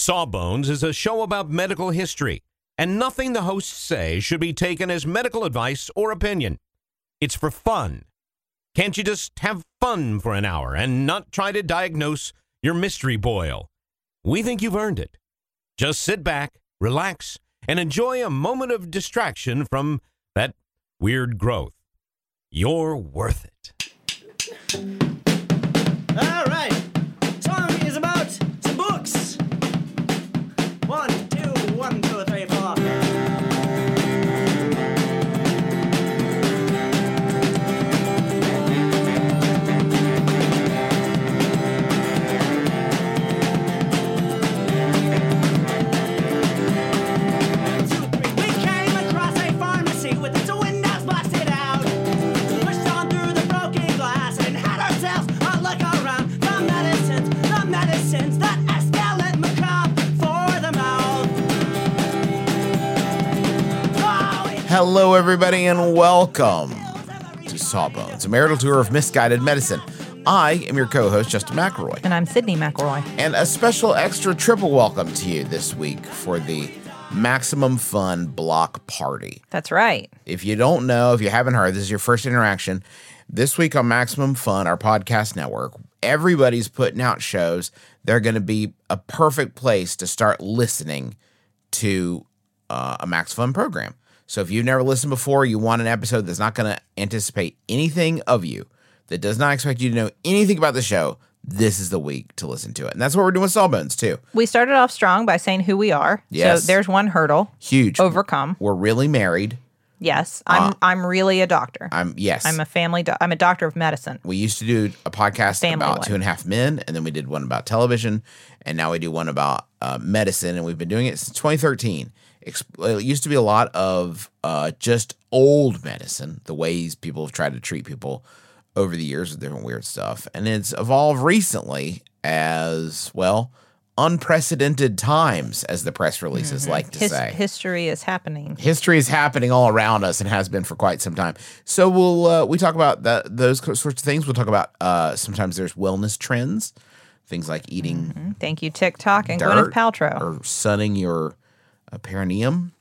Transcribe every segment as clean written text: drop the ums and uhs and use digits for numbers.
Sawbones is a show about medical history, and nothing the hosts say should be taken as medical advice or opinion. It's for fun. Can't you just have fun for an hour and not try to diagnose your mystery boil? We think you've earned it. Just sit back, relax, and enjoy a moment of distraction from that weird growth. You're worth it. All right. Song is about some books. 1, 2, 1, 2, 3, 4. Hello, everybody, and welcome to Sawbones, a marital tour of misguided medicine. I am your co-host, Justin McElroy. And I'm Sydney McElroy. And a special extra triple welcome to you this week for the Maximum Fun Block Party. That's right. If you don't know, if you haven't heard, this is your first interaction. This week on Maximum Fun, our podcast network, everybody's putting out shows. They're going to be a perfect place to start listening to a Max Fun program. So if you've never listened before, you want an episode that's not going to anticipate anything of you, that does not expect you to know anything about the show, this is the week to listen to it. And that's what we're doing with Sawbones, too. We started off strong by saying who we are. Yes. So there's one hurdle. Huge. Overcome. We're really married. Yes. I'm really a doctor. I'm a doctor of medicine. We used to do a podcast about 2.5 Men, and then we did one about television, and now we do one about medicine, and we've been doing it since 2013. It used to be a lot of just old medicine, the ways people have tried to treat people over the years with different weird stuff. And it's evolved recently as, well, unprecedented times, as the press releases like to say. History is happening. History is happening all around us and has been for quite some time. So we talk about those sorts of things. We'll talk about sometimes there's wellness trends, things like eating. Thank you, TikTok and dirt Gwyneth Paltrow. Or sunning your perineum.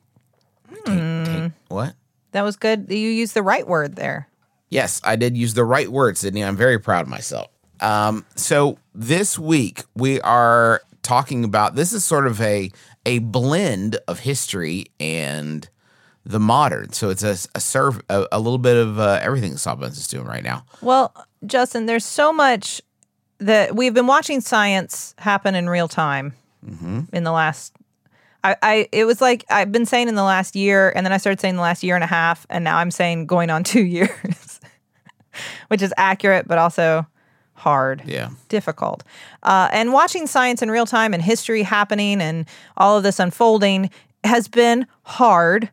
What? That was good. You used the right word there. Yes, I did use the right word, Sydney. I'm very proud of myself. So this week we are talking about, this is sort of a blend of history and the modern. So it's a little bit of everything Sawbones is doing right now. Well, Justin, there's so much that we've been watching science happen in real time in the last. It was like I've been saying in the last year, and then I started saying the last year and a half, and now I'm saying going on 2 years, which is accurate, but also hard, difficult. And watching science in real time and history happening and all of this unfolding has been hard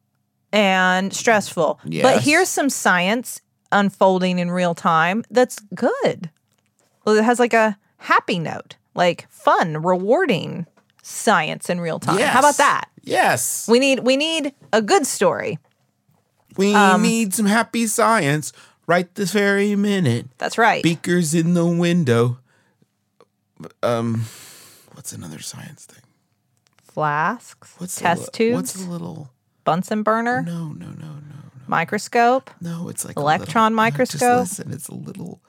and stressful. Yes. But here's some science unfolding in real time that's good. Well, it has like a happy note, like fun, rewarding science in real time. Yes. How about that? Yes. We need a good story. We need some happy science right this very minute. That's right. Beakers in the window. What's another science thing? Flasks. Test tubes. What's a little Bunsen burner. No. Microscope. No, it's like electron microscope. Just listen, it's a little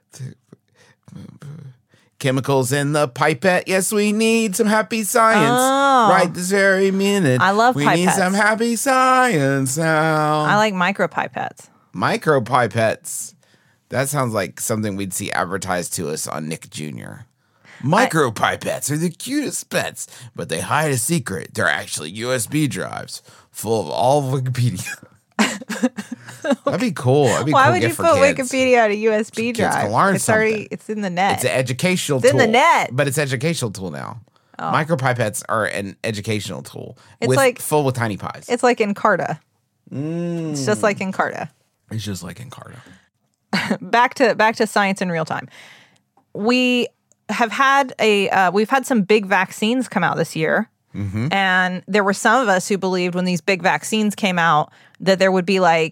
chemicals in the pipette. Yes, we need some happy science right this very minute. I love we pipettes. need some happy science now. I like micropipettes. Micropipettes. That sounds like something we'd see advertised to us on Nick Jr. Micropipettes are the cutest pets, but they hide a secret. They're actually USB drives full of all of Wikipedia. That'd be cool. Why would you put Wikipedia on a USB drive? Kids can learn something. It's in the net. It's an educational tool. It's in the net. But it's an educational tool now. Oh. Micropipettes are an educational tool. It's full with tiny pies. It's like Encarta. It's just like Encarta. It's just like Encarta. Back to science in real time. We have had we've had some big vaccines come out this year. Mm-hmm. And there were some of us who believed when these big vaccines came out that there would be like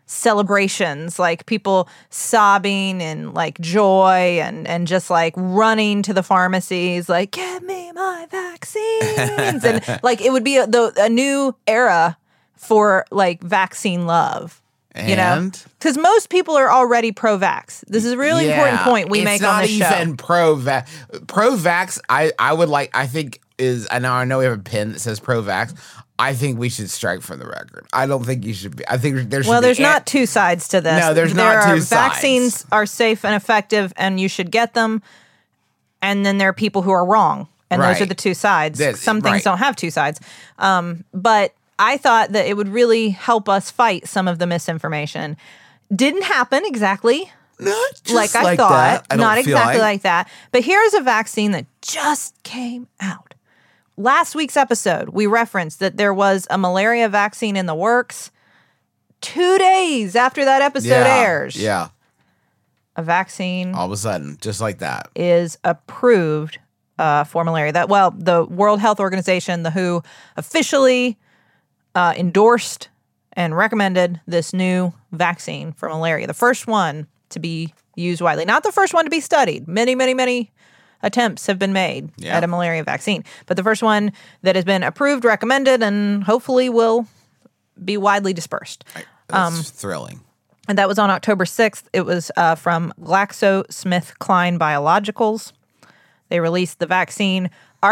celebrations, like people sobbing and like joy and just like running to the pharmacies, like, get me my vaccines. And like it would be a new era for like vaccine love. You know, And because most people are already pro-vax. This is a really important point we make on this show. It's not even pro-vax. Pro-vax, I would like, I think is, I know we have a pin that says pro-vax. I think we should strike from the record. I don't think you should be. I think there should be. Well, there's not two sides to this. No, there's not two sides. Vaccines are safe and effective, and you should get them. And then there are people who are wrong, and those are the two sides. Some things don't have two sides. But I thought that it would really help us fight some of the misinformation. Didn't happen exactly Not just like I thought. that. I don't Not feel exactly like that. But here's a vaccine that just came out. Last week's episode, we referenced that there was a malaria vaccine in the works. 2 days after that episode airs, Yeah. a vaccine All of a sudden, just like that. is approved for malaria. The World Health Organization, the WHO, officially endorsed and recommended this new vaccine for malaria. The first one to be used widely. Not the first one to be studied. Many, many, many attempts have been made at a malaria vaccine. But the first one that has been approved, recommended, and hopefully will be widely dispersed. That's thrilling. And that was on October 6th. It was from GlaxoSmithKline Biologicals. They released the vaccine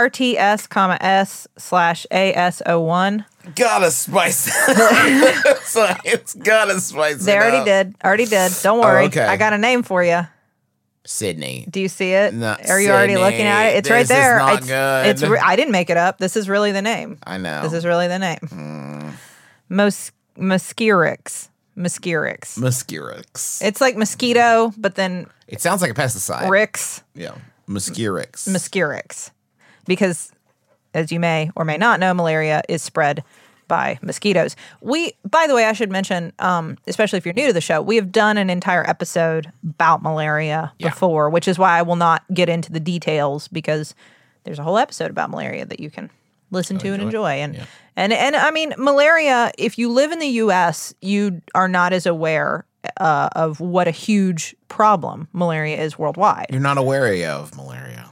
RTS,S/AS01. Gotta spice it. Science gotta spice They it already up. did. Already did. Don't worry. okay. I got a name for you. Sydney. Do you see it? No, Are you already Sydney, looking at it? It's right this is there. not It's good. I didn't make it up. This is really the name. I know. This is really the name. Mosquirix. Mosquirix. It's like mosquito, but then It sounds like a pesticide. Rix. Yeah. Mosquirix. Mosquirix. Because, as you may or may not know, malaria is spread by mosquitoes. By the way, I should mention, especially if you're new to the show, we have done an entire episode about malaria before, which is why I will not get into the details, because there's a whole episode about malaria that you can listen to and enjoy. And I mean, malaria, if you live in the U.S., you are not as aware of what a huge problem malaria is worldwide. You're not aware of malaria.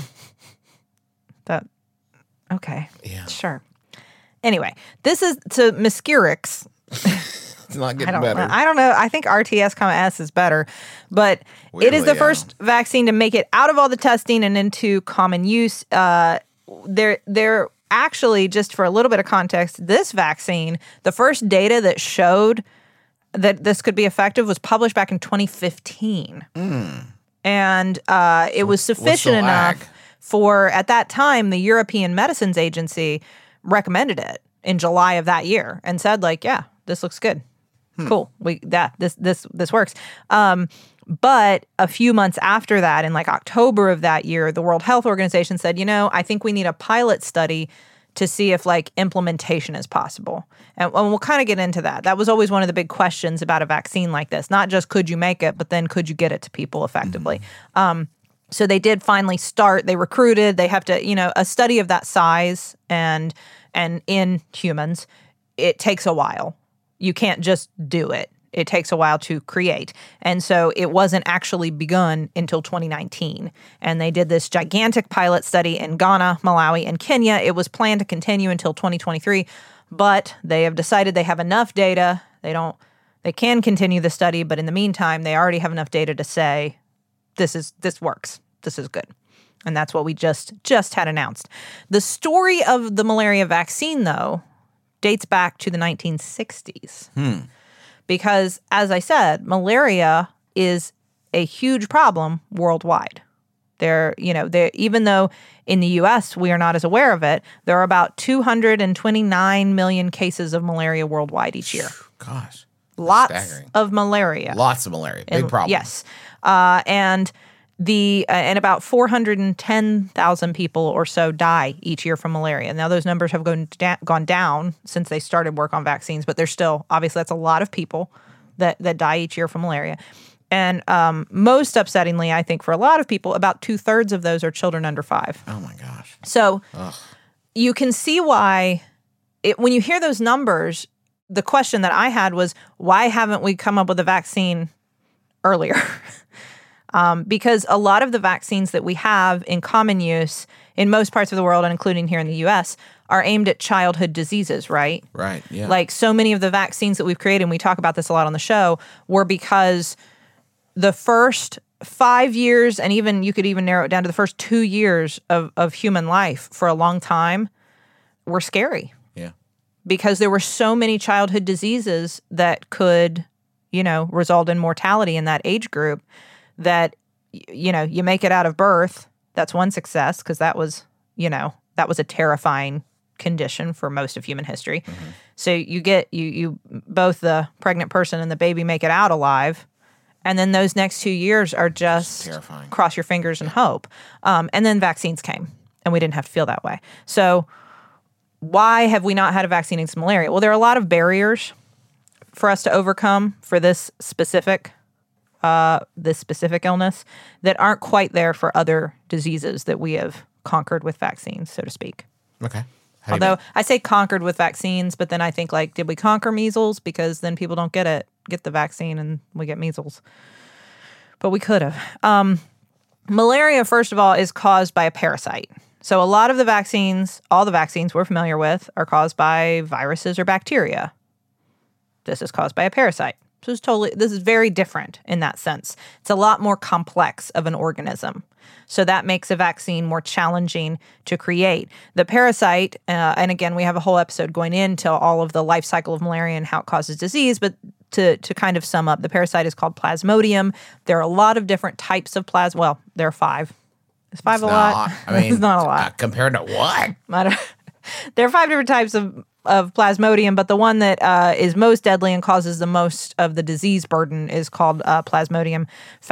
Okay. Yeah. Sure. Anyway, this is to Mosquirix. It's not getting better. I don't know. I think RTS,S is better, but it is Weirdly, the first vaccine to make it out of all the testing and into common use. They're actually, just for a little bit of context, this vaccine, the first data that showed that this could be effective was published back in 2015. And it was sufficient enough for, at that time, the European Medicines Agency recommended it in July of that year and said, like, yeah, this looks good. Cool. This works. But a few months after that, in like October of that year, the World Health Organization said, I think we need a pilot study to see if like implementation is possible. And we'll kind of get into that. That was always one of the big questions about a vaccine like this. Not just could you make it, but then could you get it to people effectively? So they did finally start. They recruited. They have to, a study of that size and in humans, it takes a while. You can't just do it. It takes a while to create. And so it wasn't actually begun until 2019. And they did this gigantic pilot study in Ghana, Malawi, and Kenya. It was planned to continue until 2023, but they have decided they have enough data. They can continue the study, but in the meantime, they already have enough data to say this works. This is good. And that's what we just had announced. The story of the malaria vaccine, though, dates back to the 1960s. Because, as I said, malaria is a huge problem worldwide. Even though in the U.S. we are not as aware of it, there are about 229 million cases of malaria worldwide each year. Gosh. Lots Staggering. of malaria. Lots of malaria. Big problem. Yes. And about 410,000 people or so die each year from malaria. Now, those numbers have gone down since they started work on vaccines, but they're still, obviously, that's a lot of people that die each year from malaria. And most upsettingly, I think for a lot of people, about 2/3 of those are children under 5. Oh, my gosh. So you can see why, when you hear those numbers, the question that I had was, why haven't we come up with a vaccine earlier? Because a lot of the vaccines that we have in common use in most parts of the world, and including here in the U.S., are aimed at childhood diseases, right? Right, yeah. Like so many of the vaccines that we've created, and we talk about this a lot on the show, were because the first 5 years, and even you could even narrow it down to the first 2 years of human life for a long time, were scary. Yeah. Because there were so many childhood diseases that could, result in mortality in that age group that, you make it out of birth. That's one success because that was a terrifying condition for most of human history. Mm-hmm. So you get, you both the pregnant person and the baby make it out alive. And then those next 2 years are just terrifying. Cross your fingers and hope. And then vaccines came and we didn't have to feel that way. So why have we not had a vaccine against malaria? Well, there are a lot of barriers for us to overcome for this specific illness that aren't quite there for other diseases that we have conquered with vaccines, so to speak. Okay. Although I say conquered with vaccines, but then I think did we conquer measles? Because then people don't get the vaccine and we get measles. But we could have. Malaria, first of all, is caused by a parasite. So a lot of the vaccines, all the vaccines we're familiar with, are caused by viruses or bacteria. This is caused by a parasite. So this is very different in that sense. It's a lot more complex of an organism. So that makes a vaccine more challenging to create. The parasite, and again, we have a whole episode going into all of the life cycle of malaria and how it causes disease, but to kind of sum up, the parasite is called Plasmodium. There are a lot of different types of well, there are 5. Is 5 a lot? I mean, it's not a lot. Compared to what? There are 5 different types of Plasmodium, but the one that is most deadly and causes the most of the disease burden is called Plasmodium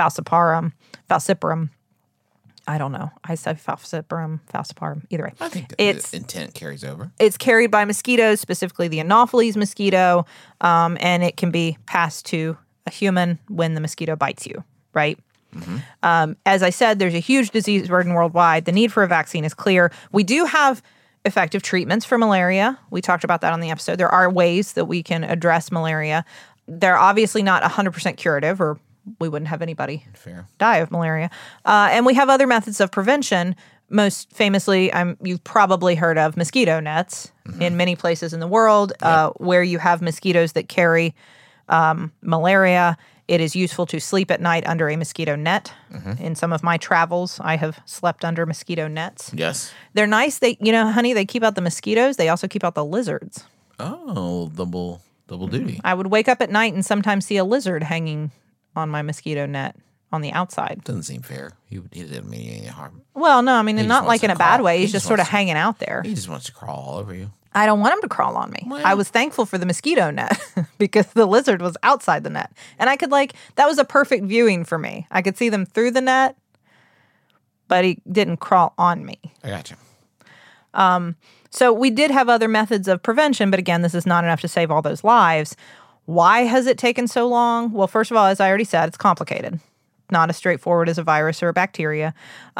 falciparum. I don't know. I say falciparum. Either way. I think the intent carries over. It's carried by mosquitoes, specifically the Anopheles mosquito, and it can be passed to a human when the mosquito bites you, right? Mm-hmm. As I said, there's a huge disease burden worldwide. The need for a vaccine is clear. We do have effective treatments for malaria. We talked about that on the episode. There are ways that we can address malaria. They're obviously not 100% curative, or we wouldn't have anybody die of malaria. And we have other methods of prevention. Most famously, you've probably heard of mosquito nets in many places in the world, where you have mosquitoes that carry malaria. It is useful to sleep at night under a mosquito net. Mm-hmm. In some of my travels, I have slept under mosquito nets. Yes. They're nice. Honey, they keep out the mosquitoes. They also keep out the lizards. Oh, double duty. I would wake up at night and sometimes see a lizard hanging on my mosquito net on the outside. Doesn't seem fair. He didn't mean any harm. Well, no, I mean, not like in a bad way. He's just sort of hanging out there. He just wants to crawl all over you. I don't want him to crawl on me. Well, I was thankful for the mosquito net because the lizard was outside the net. And I could that was a perfect viewing for me. I could see them through the net, but he didn't crawl on me. I gotcha. So we did have other methods of prevention, but again, this is not enough to save all those lives. Why has it taken so long? Well, first of all, as I already said, it's complicated. Not as straightforward as a virus or a bacteria.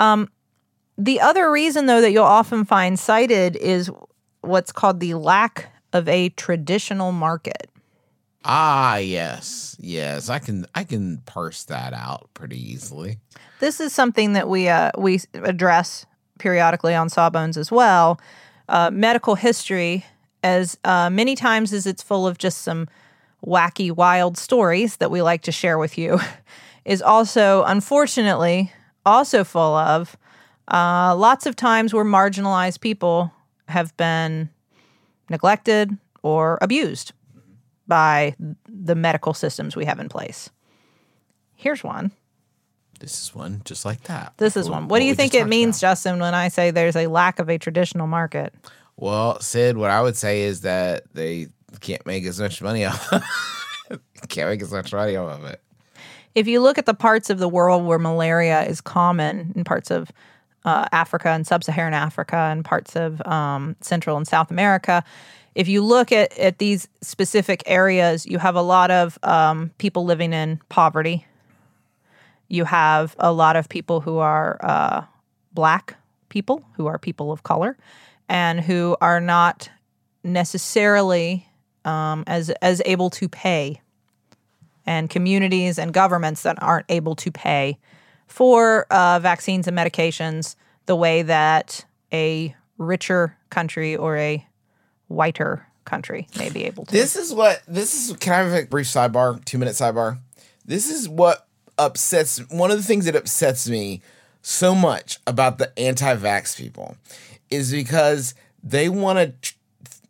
The other reason, though, that you'll often find cited is what's called the lack of a traditional market. Ah, yes. I can parse that out pretty easily. This is something that we address periodically on Sawbones as well. Medical history, as many times as it's full of just some wacky, wild stories that we like to share with you, is also, unfortunately, also full of lots of times where marginalized people have been neglected or abused by the medical systems we have in place. Here's one. This is one just like that. This is one. What do you think it means, Justin, when I say there's a lack of a traditional market? Well, Sid, what I would say is that they can't make as much money off of it. If you look at the parts of the world where malaria is common, in parts of Africa and sub-Saharan Africa and parts of Central and South America, if you look at these specific areas, you have a lot of people living in poverty. You have a lot of people who are black people, who are people of color, and who are not necessarily as able to pay, and communities and governments that aren't able to pay for vaccines and medications the way that a richer country or a whiter country may be able to. Can I have a brief sidebar, 2-minute sidebar? This is what one of the things that upsets me so much about the anti-vax people is because they want to,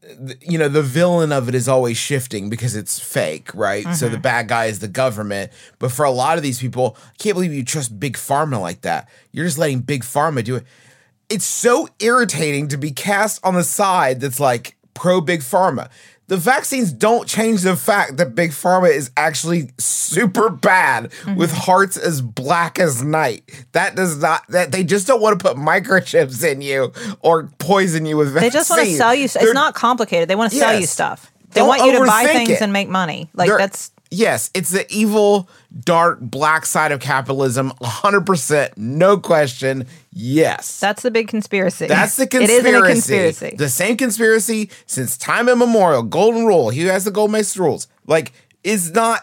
the villain of it is always shifting because it's fake, right? So the bad guy is the government. But for a lot of these people, I can't believe you trust Big Pharma like that. You're just letting Big Pharma do it. It's so irritating to be cast on the side that's like pro Big Pharma. The vaccines don't change the fact that Big Pharma is actually super bad with hearts as black as night. That they just don't want to put microchips in you or poison you with vaccines. They just want to sell you. It's not complicated. They want to sell you stuff. They want you to buy things and make money. Yes, it's the evil, dark, black side of capitalism, 100%, no question, yes. That's the big conspiracy. That's the conspiracy. It isn't a conspiracy. The same conspiracy since time immemorial, golden rule, he has the gold mace rules, is not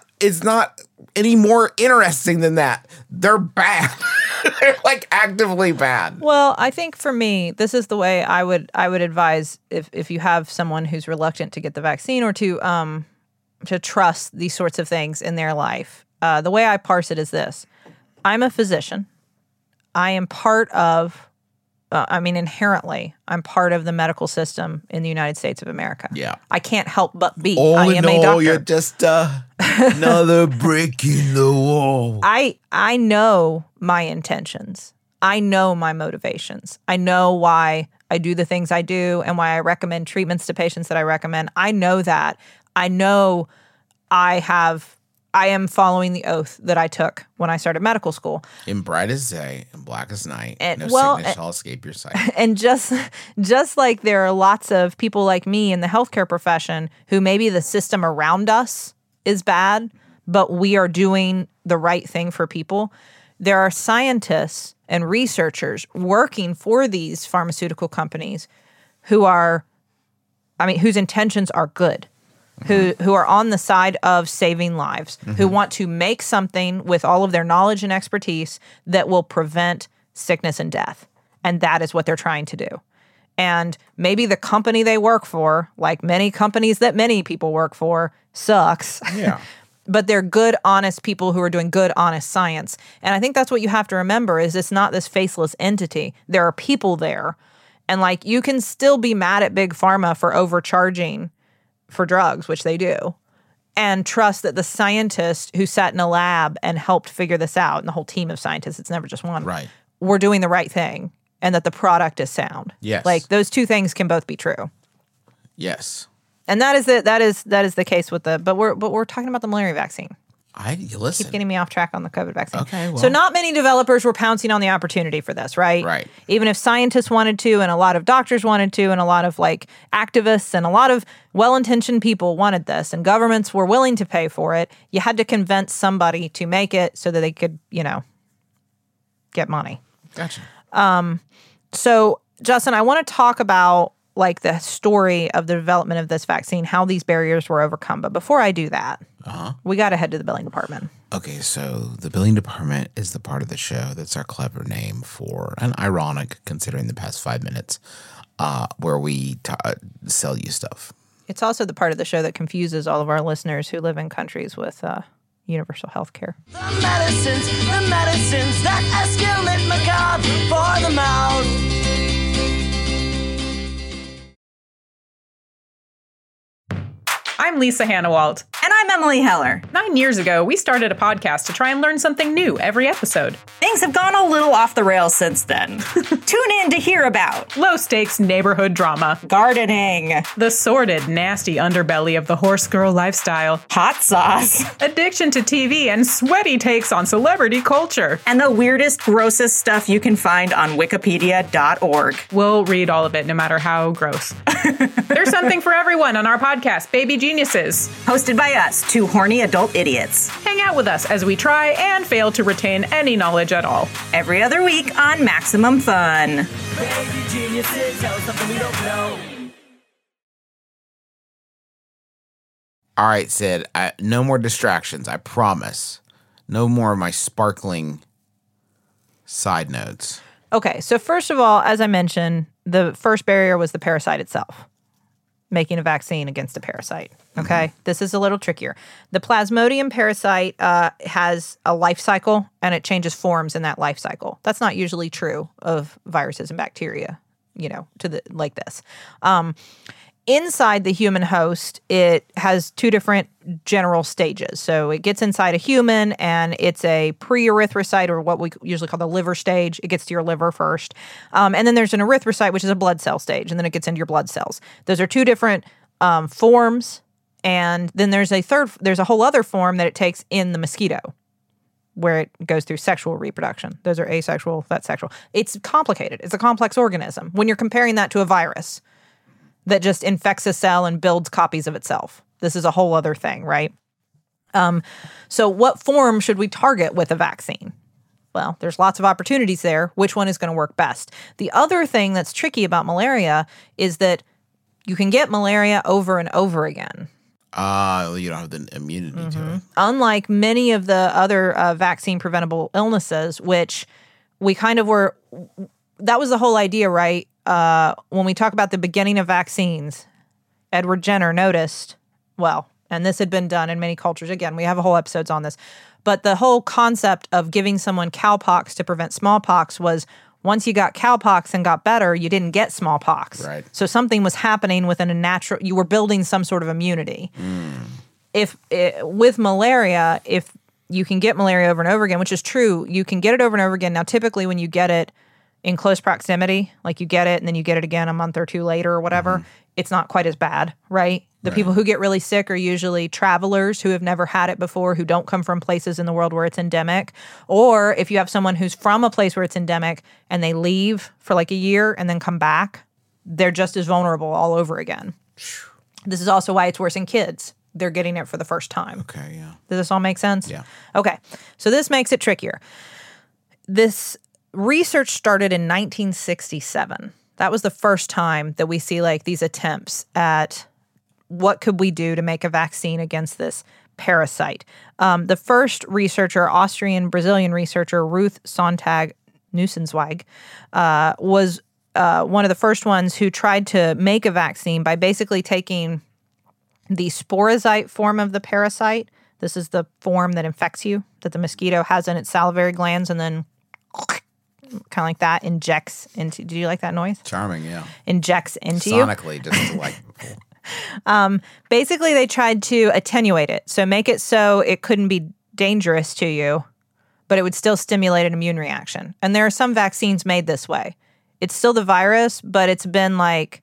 any more interesting than that. They're bad. They're actively bad. Well, I think for me, this is the way I would advise if you have someone who's reluctant to get the vaccine or to trust these sorts of things in their life. The way I parse it is this. I'm a physician. I am part of, inherently, I'm part of the medical system in the United States of America. Yeah. I can't help but be. I am a doctor. You're just another brick in the wall. I know my intentions. I know my motivations. I know why I do the things I do and why I recommend treatments to patients that I recommend. I know that. I know I am following the oath that I took when I started medical school. In bright as day and black as night, sickness shall escape your sight. And just like there are lots of people like me in the healthcare profession who maybe the system around us is bad, but we are doing the right thing for people, there are scientists and researchers working for these pharmaceutical companies whose intentions are good. Who are on the side of saving lives, who want to make something with all of their knowledge and expertise that will prevent sickness and death. And that is what they're trying to do. And maybe the company they work for, like many companies that many people work for, sucks. Yeah. But they're good, honest people who are doing good, honest science. And I think that's what you have to remember is it's not this faceless entity. There are people there. And you can still be mad at Big Pharma for overcharging for drugs, which they do, and trust that the scientist who sat in a lab and helped figure this out, and the whole team of scientists, it's never just one, right, we're doing the right thing, and that the product is sound. Yes. Those two things can both be true. Yes. And that is the case with but we're talking about the malaria vaccine. Listen. Keep getting me off track on the COVID vaccine. Okay, well. So not many developers were pouncing on the opportunity for this, right? Right. Even if scientists wanted to, and a lot of doctors wanted to, and a lot of activists and a lot of well-intentioned people wanted this, and governments were willing to pay for it, you had to convince somebody to make it so that they could, get money. Gotcha. So, Justin, I want to talk about the story of the development of this vaccine, how these barriers were overcome. But before I do that, we got to head to the billing department. Okay, so the billing department is the part of the show that's our clever name for, and ironic considering the past 5 minutes, where we sell you stuff. It's also the part of the show that confuses all of our listeners who live in countries with universal health care. The medicines that escalate macabre for the mouth. I'm Lisa Hannawalt. And I'm Emily Heller. 9 years ago, we started a podcast to try and learn something new every episode. Things have gone a little off the rails since then. Tune in to hear about low-stakes neighborhood drama, gardening, the sordid, nasty underbelly of the horse girl lifestyle, hot sauce, addiction to TV, and sweaty takes on celebrity culture, and the weirdest, grossest stuff you can find on wikipedia.org. We'll read all of it, no matter how gross. There's something for everyone on our podcast, Baby Geniuses. Hosted by us, two horny adult idiots. Hang out with us as we try and fail to retain any knowledge at all. Every other week on Maximum Fun. Baby geniuses, tell us something we don't know. All right, Sid. No more distractions. I promise. No more of my sparkling side notes. Okay, so first of all, as I mentioned, the first barrier was the parasite itself, making a vaccine against a parasite. Okay, This is a little trickier. The Plasmodium parasite has a life cycle, and it changes forms in that life cycle. That's not usually true of viruses and bacteria, like this. Inside the human host, it has two different general stages. So it gets inside a human, and it's a pre-erythrocyte, or what we usually call the liver stage. It gets to your liver first. And then there's an erythrocyte, which is a blood cell stage, and then it gets into your blood cells. Those are two different forms. And then there's a whole other form that it takes in the mosquito, where it goes through sexual reproduction. Those are asexual, that's sexual. It's complicated. It's a complex organism. When you're comparing that to a virus that just infects a cell and builds copies of itself, this is a whole other thing, right? So what form should we target with a vaccine? Well, there's lots of opportunities there. Which one is going to work best? The other thing that's tricky about malaria is that you can get malaria over and over again. You don't have the immunity to it. Unlike many of the other vaccine-preventable illnesses, which we kind of were, that was the whole idea, right? When we talk about the beginning of vaccines, Edward Jenner noticed, and this had been done in many cultures. Again, we have a whole episodes on this. But the whole concept of giving someone cowpox to prevent smallpox was, once you got cowpox and got better, you didn't get smallpox. Right. So something was happening within a natural, you were building some sort of immunity. With malaria, if you can get malaria over and over again, which is true, you can get it over and over again. Now, typically when you get it in close proximity, like you get it and then you get it again a month or two later or whatever, it's not quite as bad, right? The people who get really sick are usually travelers who have never had it before, who don't come from places in the world where it's endemic. Or if you have someone who's from a place where it's endemic and they leave for like a year and then come back, they're just as vulnerable all over again. This is also why it's worse in kids. They're getting it for the first time. Okay, yeah. Does this all make sense? Yeah. Okay, so this makes it trickier. This research started in 1967. That was the first time that we see like these attempts at what could we do to make a vaccine against this parasite. The first researcher, Austrian-Brazilian researcher Ruth Sontag-Nussenzweig, was one of the first ones who tried to make a vaccine by basically taking the sporozoite form of the parasite. This is the form that infects you, that the mosquito has in its salivary glands, and then kind of like that injects into. Do you like that noise? Charming, yeah. Injects into you. Sonically, just like. Basically, they tried to attenuate it, so make it so it couldn't be dangerous to you, but it would still stimulate an immune reaction. And there are some vaccines made this way. It's still the virus, but it's been like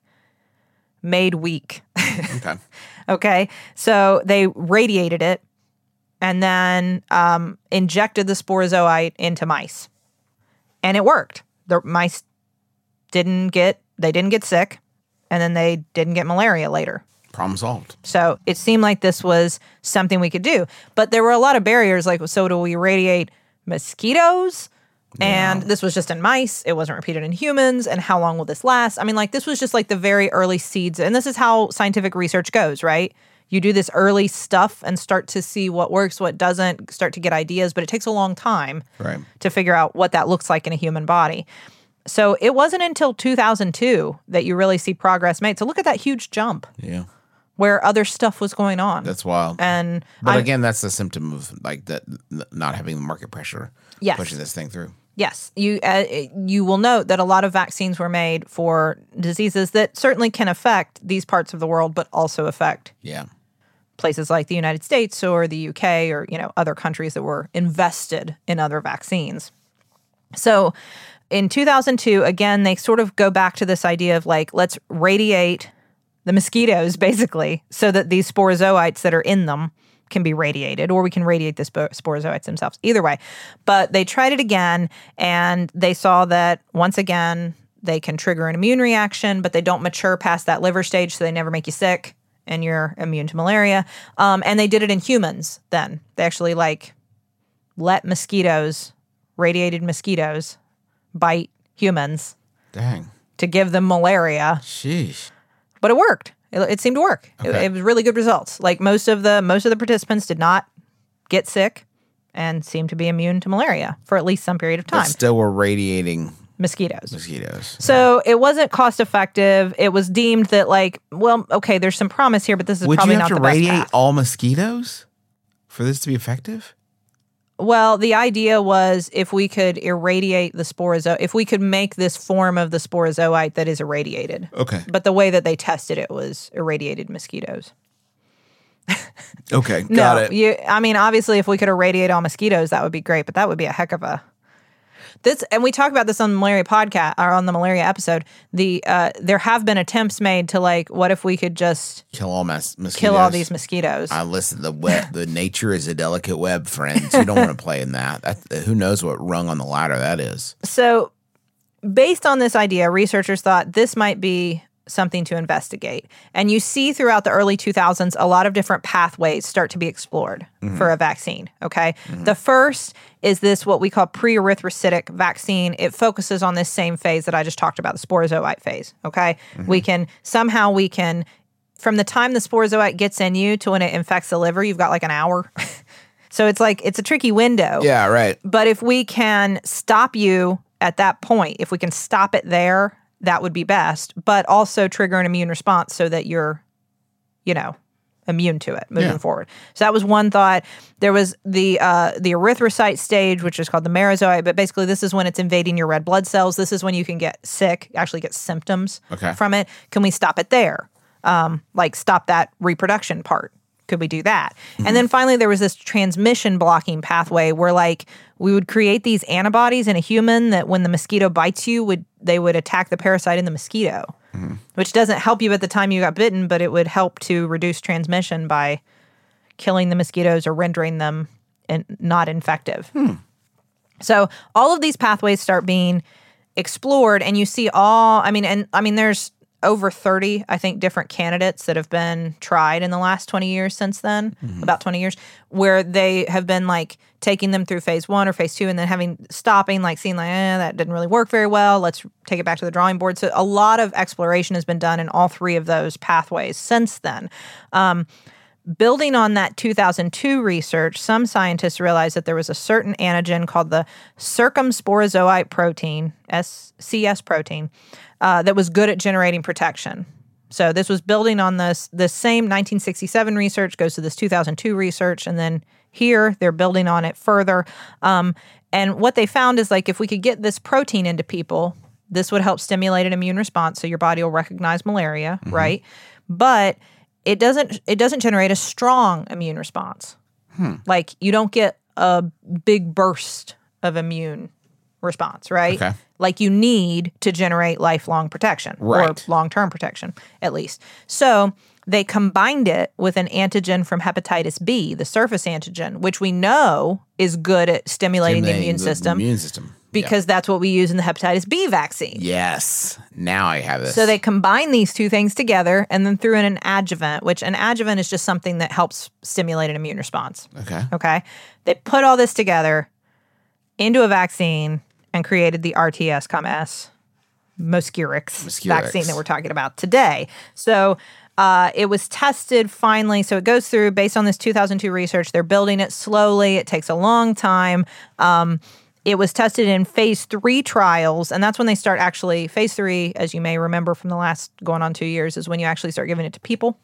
made weak. Okay. Okay, so they radiated it and then injected the sporozoite into mice, and it worked. The mice didn't get sick, and then they didn't get malaria later. Problem solved. So it seemed like this was something we could do. But there were a lot of barriers, like, so do we irradiate mosquitoes? And this was just in mice. It wasn't repeated in humans. And how long will this last? I mean, like, this was just like the very early seeds. And this is how scientific research goes, right? You do this early stuff and start to see what works, what doesn't, start to get ideas. But it takes a long time to figure out what that looks like in a human body. So it wasn't until 2002 that you really see progress made. So look at that huge jump. Yeah. Where other stuff was going on. That's wild. But again, that's a symptom of like that not having the market pressure pushing this thing through. Yes. You will note that a lot of vaccines were made for diseases that certainly can affect these parts of the world, but also affect places like the United States or the UK or, other countries that were invested in other vaccines. So in 2002, again, they sort of go back to this idea of like, let's radiate the mosquitoes, basically, so that these sporozoites that are in them can be radiated, or we can radiate the sporozoites themselves. Either way. But they tried it again, and they saw that, once again, they can trigger an immune reaction, but they don't mature past that liver stage, so they never make you sick, and you're immune to malaria. And they did it in humans then. They actually, let radiated mosquitoes, bite humans. Dang. To give them malaria. Sheesh. But it worked. It seemed to work. Okay. It was really good results. Like most of the participants did not get sick and seemed to be immune to malaria for at least some period of But time. still we're radiating Mosquitoes. So, So it wasn't cost effective. It was deemed that like, well, okay, there's some promise here, but this is would probably you have not to the best radiate path. all mosquitoes for this to be effective? Well, the idea was if we could irradiate the sporozoite, if we could make this form of the sporozoite that is irradiated. Okay. But the way that they tested it was irradiated mosquitoes. Okay, got it. I mean, obviously, if we could irradiate all mosquitoes, that would be great. But that would be a heck of a. And we talk about this on the malaria podcast or on the malaria episode. There have been attempts made to like, what if we could just Kill all mosquitoes. kill all these mosquitoes? Listen, the nature is a delicate web, friends. You don't want to play in that. Who knows what rung on the ladder that is? So, based on this idea, researchers thought this might be something to investigate. And you see throughout the early 2000s, a lot of different pathways start to be explored for a vaccine, okay? The first is this, what we call pre-erythrocytic vaccine. It focuses on this same phase that I just talked about, the sporozoite phase, okay? We can, from the time the sporozoite gets in you to when it infects the liver, you've got like an hour. So it's a tricky window. Yeah, right. But if we can stop you at that point, if we can stop it there, that would be best, but also trigger an immune response so that you're, immune to it moving forward. So that was one thought. There was the erythrocyte stage, which is called the merozoite, but basically this is when it's invading your red blood cells. This is when you can get sick, actually get symptoms from it. Can we stop it there? Stop that reproduction part. Could we do that? And then finally, there was this transmission blocking pathway where we would create these antibodies in a human that when the mosquito bites you, they would attack the parasite in the mosquito, which doesn't help you at the time you got bitten, but it would help to reduce transmission by killing the mosquitoes or rendering them not infective. So all of these pathways start being explored, and you see there's over 30, I think, different candidates that have been tried in the last 20 years since then, about 20 years, where they have been taking them through phase 1 or phase 2 and then seeing that didn't really work very well. Let's take it back to the drawing board. So a lot of exploration has been done in all three of those pathways since then. Building on that 2002 research, some scientists realized that there was a certain antigen called the circumsporozoite protein, CS protein, that was good at generating protection. So this was building on this same 1967 research, goes to this 2002 research, and then here they're building on it further. And what they found is if we could get this protein into people, this would help stimulate an immune response, so your body will recognize malaria, right? But it doesn't generate a strong immune response. You don't get a big burst of immune response, right? Okay. You need to generate lifelong protection or long-term protection, at least. So they combined it with an antigen from hepatitis B, the surface antigen, which we know is good at stimulating the immune system. Because that's what we use in the hepatitis B vaccine. Yes. Now I have this. So they combine these two things together and then threw in an adjuvant, which an adjuvant is just something that helps stimulate an immune response. Okay. They put all this together into a vaccine and created the RTS-CoMS Mosquirix vaccine that we're talking about today. So it was tested finally. So it goes through, based on this 2002 research, they're building it slowly. It takes a long time. It was tested in phase 3 trials, and that's when they start phase 3, as you may remember from the last going on 2 years, is when you actually start giving it to people.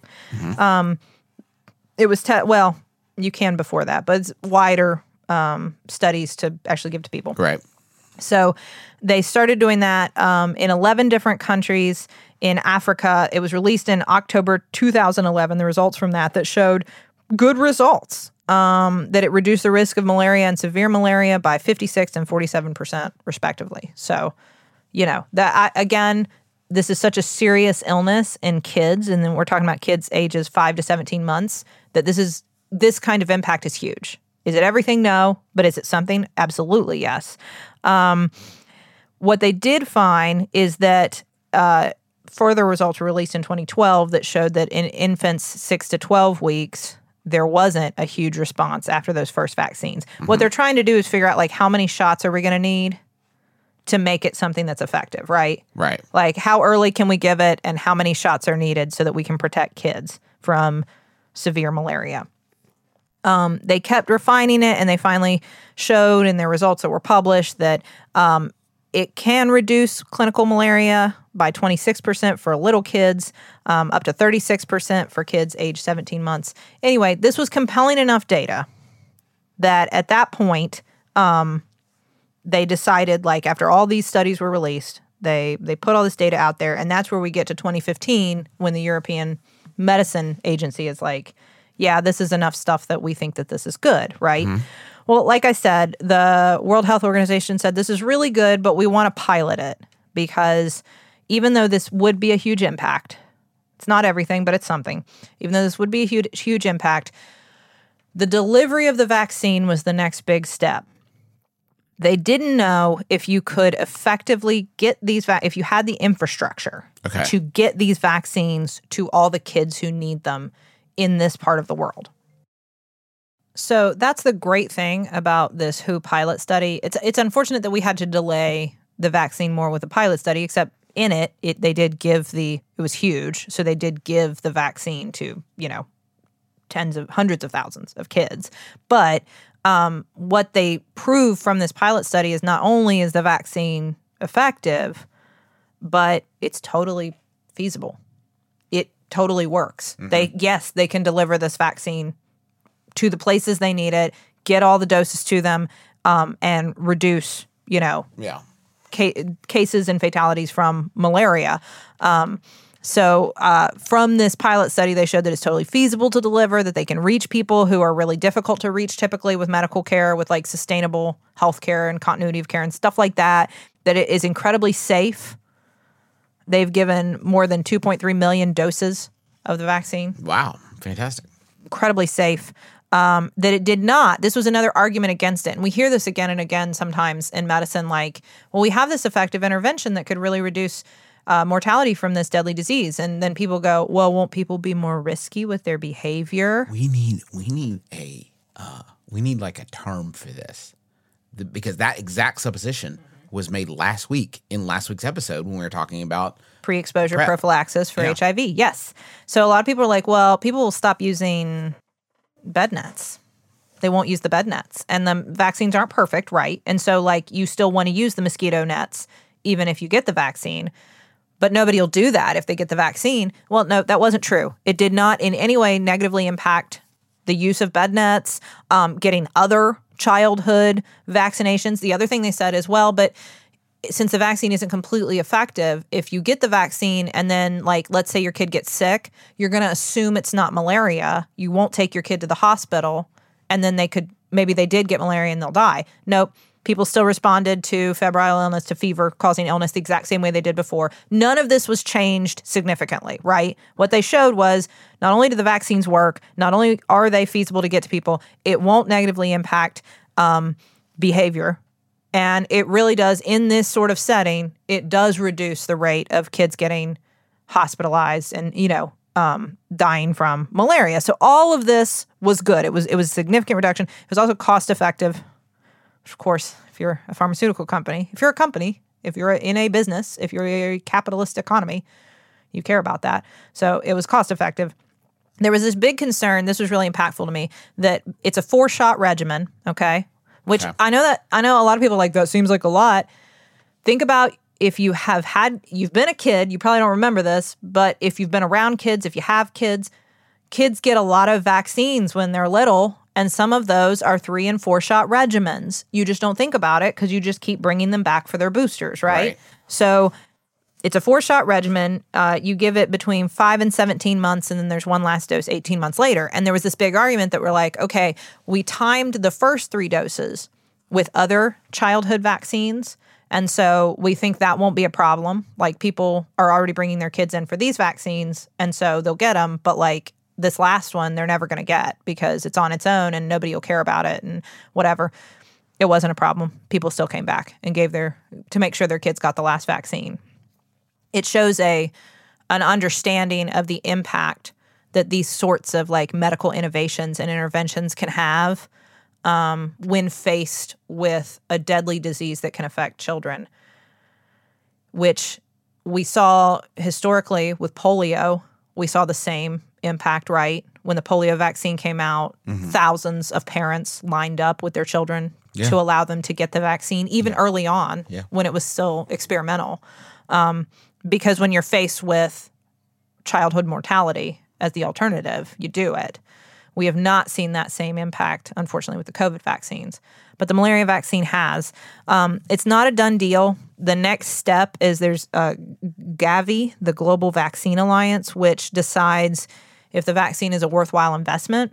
It was, you can before that, but it's wider studies to actually give to people. Right. So they started doing that in 11 different countries in Africa. It was released in October 2011, the results from that showed good results. That it reduced the risk of malaria and severe malaria by 56 and 47% respectively. So, again, this is such a serious illness in kids, and then we're talking about kids ages 5 to 17 months, that this kind of impact is huge. Is it everything? No. But is it something? Absolutely, yes. What they did find is that further results were released in 2012 that showed that in infants 6 to 12 weeks, there wasn't a huge response after those first vaccines. What they're trying to do is figure out how many shots are we going to need to make it something that's effective, right? Right. Like, how early can we give it and how many shots are needed so that we can protect kids from severe malaria? They kept refining it, and they finally showed in their results that were published that it can reduce clinical malaria by 26% for little kids, up to 36% for kids age 17 months. Anyway, this was compelling enough data that at that point, they decided, like, after all these studies were released, they put all this data out there, and that's where we get to 2015 when the European Medicine Agency is like, yeah, this is enough stuff that we think that this is good, right? Well, like I said, the World Health Organization said this is really good, but we want to pilot it because even though this would be a huge impact, it's not everything, but it's something. Even though this would be a huge impact, the delivery of the vaccine was the next big step. They didn't know if you could effectively get these, if you had the infrastructure to get these vaccines to all the kids who need them in this part of the world. So that's the great thing about this WHO pilot study. It's unfortunate that we had to delay the vaccine more with the pilot study, except in it they did give it was huge. So they did give the vaccine to, hundreds of thousands of kids. But what they proved from this pilot study is not only is the vaccine effective, but it's totally feasible. It totally works. They can deliver this vaccine to the places they need it, get all the doses to them, and reduce, cases and fatalities from malaria. So from this pilot study, they showed that it's totally feasible to deliver, that they can reach people who are really difficult to reach typically with medical care, with like sustainable health care and continuity of care and stuff like that, that it is incredibly safe. They've given more than 2.3 million doses of the vaccine. Wow. Fantastic. Incredibly safe. That it did not. This was another argument against it. And we hear this again and again sometimes in medicine, like, well, we have this effective intervention that could really reduce mortality from this deadly disease. And then people go, well, won't people be more risky with their behavior? We need like a term for this, because that exact supposition was made last week in last week's episode when we were talking about pre-exposure prophylaxis for HIV. Yes. So a lot of people are like, well, people will stop using bed nets. They won't use the bed nets. And the vaccines aren't perfect, right? And so, like, you still want to use the mosquito nets even if you get the vaccine. But nobody will do that if they get the vaccine. Well, no, that wasn't true. It did not in any way negatively impact the use of bed nets, getting other childhood vaccinations. The other thing they said is, well, but since the vaccine isn't completely effective, if you get the vaccine and then, like, let's say your kid gets sick, you're going to assume it's not malaria. You won't take your kid to the hospital, and then maybe they did get malaria and they'll die. Nope. People still responded to febrile illness, to fever-causing illness the exact same way they did before. None of this was changed significantly, right? What they showed was not only do the vaccines work, not only are they feasible to get to people, it won't negatively impact behavior. And it really does, in this sort of setting, it does reduce the rate of kids getting hospitalized and, dying from malaria. So all of this was good. It was a significant reduction. It was also cost effective. Of course, if you're a pharmaceutical company, if you're in a business, if you're a capitalist economy, you care about that. So it was cost effective. There was this big concern, this was really impactful to me, that it's a 4-shot regimen, okay? Which I know a lot of people are like, that seems like a lot. Think about if you've been a kid, you probably don't remember this, but if you've been around kids, if you have kids get a lot of vaccines when they're little, and some of those are 3- and 4-shot regimens. You just don't think about it because you just keep bringing them back for their boosters, right? So it's a 4-shot regimen. You give it between 5 and 17 months, and then there's one last dose 18 months later. And there was this big argument that we're like, okay, we timed the first 3 doses with other childhood vaccines, and so we think that won't be a problem. Like, people are already bringing their kids in for these vaccines, and so they'll get them, but like, this last one, they're never going to get because it's on its own and nobody will care about it and whatever. It wasn't a problem. People still came back and to make sure their kids got the last vaccine. It shows an understanding of the impact that these sorts of like medical innovations and interventions can have when faced with a deadly disease that can affect children. which we saw historically with polio. We saw the same impact, right? When the polio vaccine came out, thousands of parents lined up with their children to allow them to get the vaccine, even early on when it was still experimental. Because when you're faced with childhood mortality as the alternative, you do it. We have not seen that same impact, unfortunately, with the COVID vaccines. But the malaria vaccine has. It's not a done deal. The next step is there's Gavi, the Global Vaccine Alliance, which decides if the vaccine is a worthwhile investment.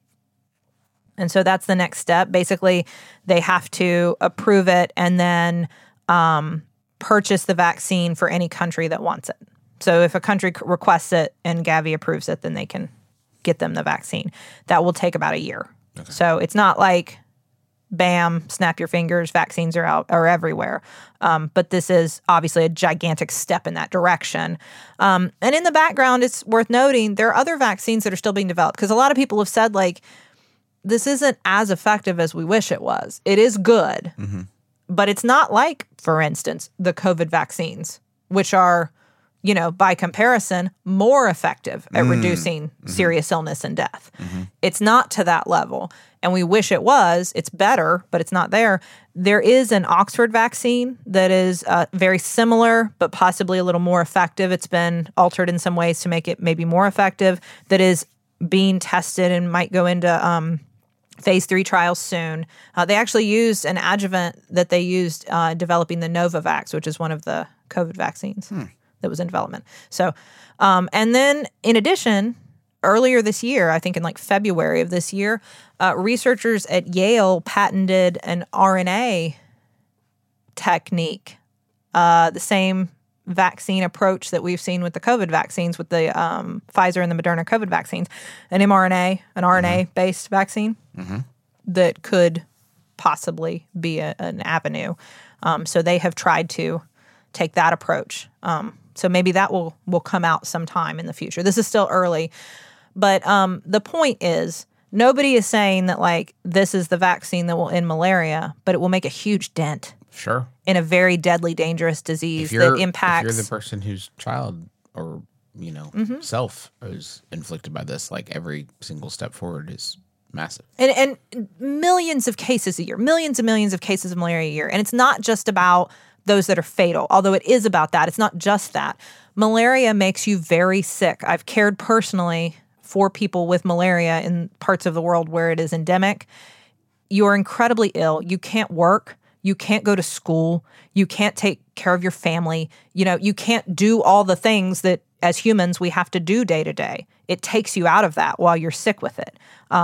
And so that's the next step. Basically, they have to approve it and then purchase the vaccine for any country that wants it. So if a country requests it and Gavi approves it, then they can get them the vaccine. That will take about a year. Okay. So it's not like, bam, snap your fingers, vaccines are everywhere. But this is obviously a gigantic step in that direction. And in the background, it's worth noting there are other vaccines that are still being developed, because a lot of people have said, like, this isn't as effective as we wish it was. It is good, but it's not like, for instance, the COVID vaccines, which are, you know, by comparison, more effective at reducing serious illness and death. It's not to that level. And we wish it was. It's better, but it's not there. There is an Oxford vaccine that is very similar, but possibly a little more effective. It's been altered in some ways to make it maybe more effective, that is being tested and might go into phase 3 trials soon. They actually used an adjuvant that they used developing the Novavax, which is one of the COVID vaccines that was in development. So, and then in addition, earlier this year, I think in like February of this year, researchers at Yale patented an RNA technique, the same vaccine approach that we've seen with the COVID vaccines, with the Pfizer and the Moderna COVID vaccines, an mRNA, an RNA-based vaccine that could possibly be an avenue. So they have tried to take that approach. So maybe that will come out sometime in the future. This is still early. But the point is, nobody is saying that, like, this is the vaccine that will end malaria, but it will make a huge dent. Sure. In a very deadly, dangerous disease that impacts. If you're the person whose child or, you know, self is inflicted by this, like, every single step forward is massive. And millions of cases a year, millions and millions of cases of malaria a year. And it's not just about those that are fatal, although it is about that. It's not just that. Malaria makes you very sick. I've cared personally for people with malaria in parts of the world where it is endemic. You're incredibly ill. You can't work. You can't go to school. You can't take care of your family. You know, you can't do all the things that as humans we have to do day to day. It takes you out of that while you're sick with it.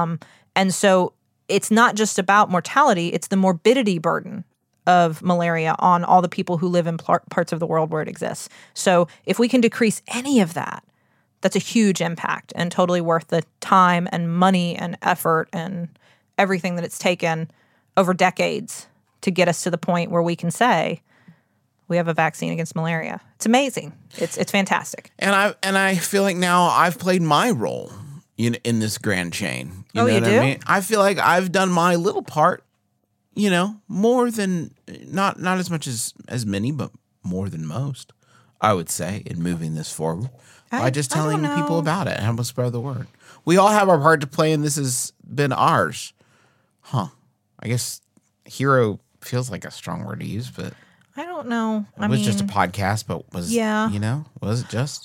And so it's not just about mortality. It's the morbidity burden of malaria on all the people who live in parts of the world where it exists. So if we can decrease any of that, that's a huge impact and totally worth the time and money and effort and everything that it's taken over decades to get us to the point where we can say we have a vaccine against malaria. It's amazing. It's fantastic. And I feel like now I've played my role in this grand chain. You know you what do? I mean? I feel like I've done my little part. You know, more than not as much as many, but more than most, I would say, in moving this forward by just telling people about it and how to spread the word. We all have our part to play, and this has been ours. I guess hero feels like a strong word to use, but I don't know. It was just a podcast, but was you know, was it just?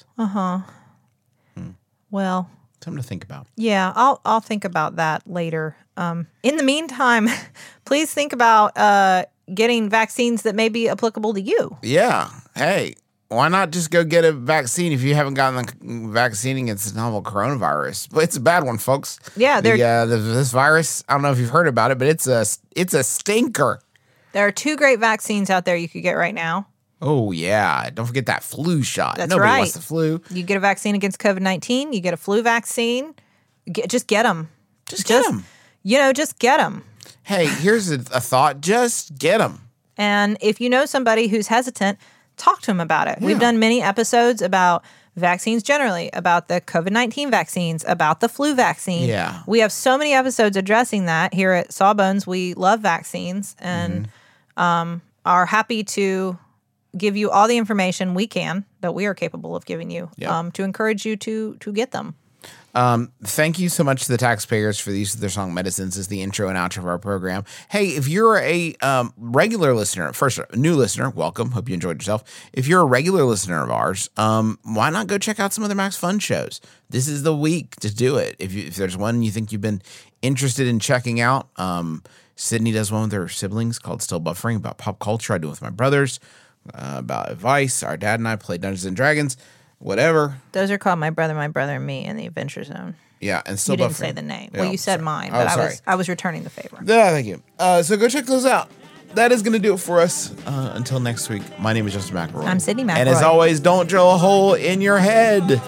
Well, something to think about. Yeah, I'll think about that later. In the meantime, please think about getting vaccines that may be applicable to you. Yeah. Hey, why not just go get a vaccine if you haven't gotten the vaccine against the novel coronavirus? But it's a bad one, folks. Yeah, this virus. I don't know if you've heard about it, but it's a stinker. There are 2 great vaccines out there you could get right now. Oh yeah! Don't forget that flu shot. That's Nobody right. wants the flu. You get a vaccine against COVID-19. You get a flu vaccine. Just get them. Just get them. You know, just get them. Hey, here's a thought. Just get them. And if you know somebody who's hesitant, talk to them about it. Yeah. We've done many episodes about vaccines generally, about the COVID-19 vaccines, about the flu vaccine. Yeah. We have so many episodes addressing that here at Sawbones. We love vaccines and are happy to give you all the information we can that we are capable of giving you Yeah. to encourage you to get them. Thank you so much to the taxpayers for the use of their song Medicines as the intro and outro of our program. Hey, if you're a regular listener, first, a new listener, welcome. Hope you enjoyed yourself. If you're a regular listener of ours, why not go check out some other Max Fun shows? This is the week to do it. If there's one you think you've been interested in checking out, Sydney does one with her siblings called Still Buffering about pop culture. I do it with my brothers about advice. Our dad and I play Dungeons and Dragons. Whatever. Those are called My Brother, and Me in the Adventure Zone. Yeah, and Still You didn't Buffering. say the name. Yeah, Well, you said sorry. mine, Oh, but sorry. I was returning the favor. Yeah, thank you. So go check those out. That is going to do it for us until next week. My name is Justin McElroy. I'm Sydney And as McElroy. always, don't drill a hole in your head.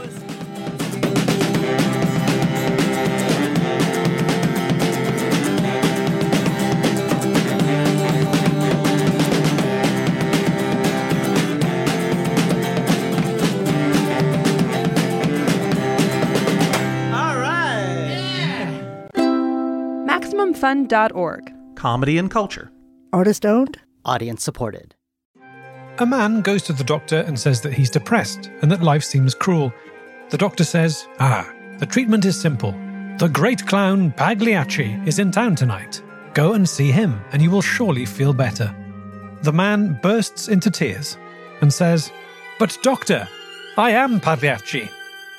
All right. MaximumFun.org. Comedy and culture. Artist owned? Audience supported. A man goes to the doctor and says that he's depressed and that life seems cruel. The doctor says, the treatment is simple. The great clown Pagliacci is in town tonight. Go and see him and you will surely feel better. The man bursts into tears and says, But doctor, I am Pagliacci.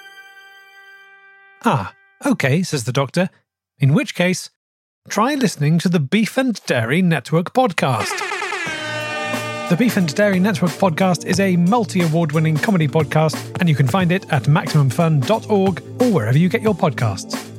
Okay, says the doctor. In which case, try listening to the Beef and Dairy Network podcast. The Beef and Dairy Network podcast is a multi-award-winning comedy podcast, and you can find it at MaximumFun.org or wherever you get your podcasts.